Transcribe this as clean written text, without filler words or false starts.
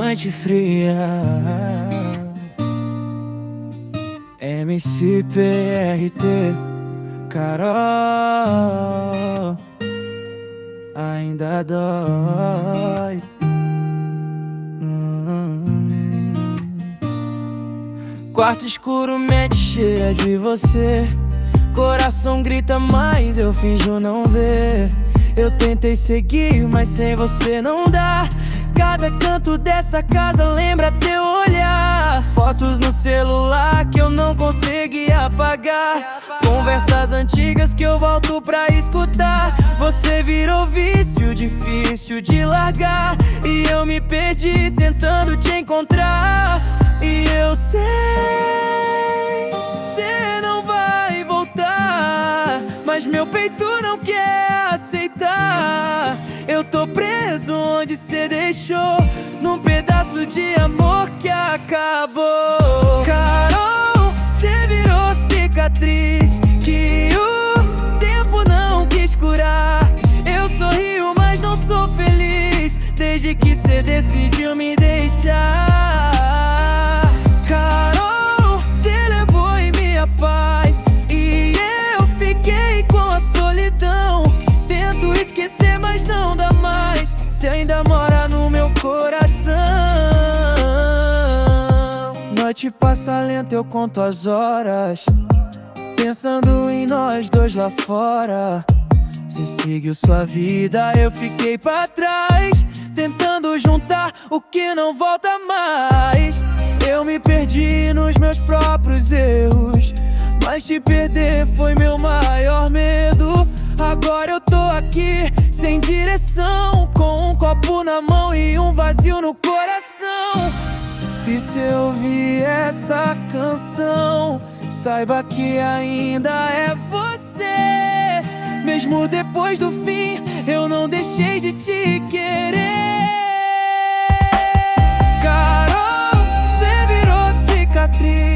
noite fria. MCPRT, Carol, ainda dói. Quarto escuro, mente cheia de você. Coração grita, mas eu finjo não ver. Eu tentei seguir, mas sem você não dá. Cada canto dessa casa lembra teu olhar. Fotos no celular que eu não consegui apagar. Conversas antigas que eu volto pra escutar. Você virou vício, difícil de largar. E eu me perdi tentando te encontrar. E eu sei, cê não vai voltar, mas meu peito não quer aceitar. Eu tô preso onde cê deixou, num pedaço de amor que acabou. Carol, cê virou cicatriz que o tempo não quis curar. Eu sorrio, mas não sou feliz desde que cê decidiu me deixar. Carol, cê levou em minha paz e eu fiquei com a solidão. Tento esquecer, mas não dá mais. Cê ainda mora no meu coração. Noite passa lenta, eu conto as horas, pensando em nós dois lá fora. Cê seguiu sua vida, eu fiquei pra trás, tentando juntar o que não volta mais. Eu me perdi nos meus próprios erros, mas te perder foi meu maior medo. Agora eu tô aqui, sem direção, com um copo na mão e um vazio no coração. Se cê ouvir essa canção, saiba que ainda é você. Mesmo depois do fim, eu não deixei de te querer. Carol, cê virou cicatriz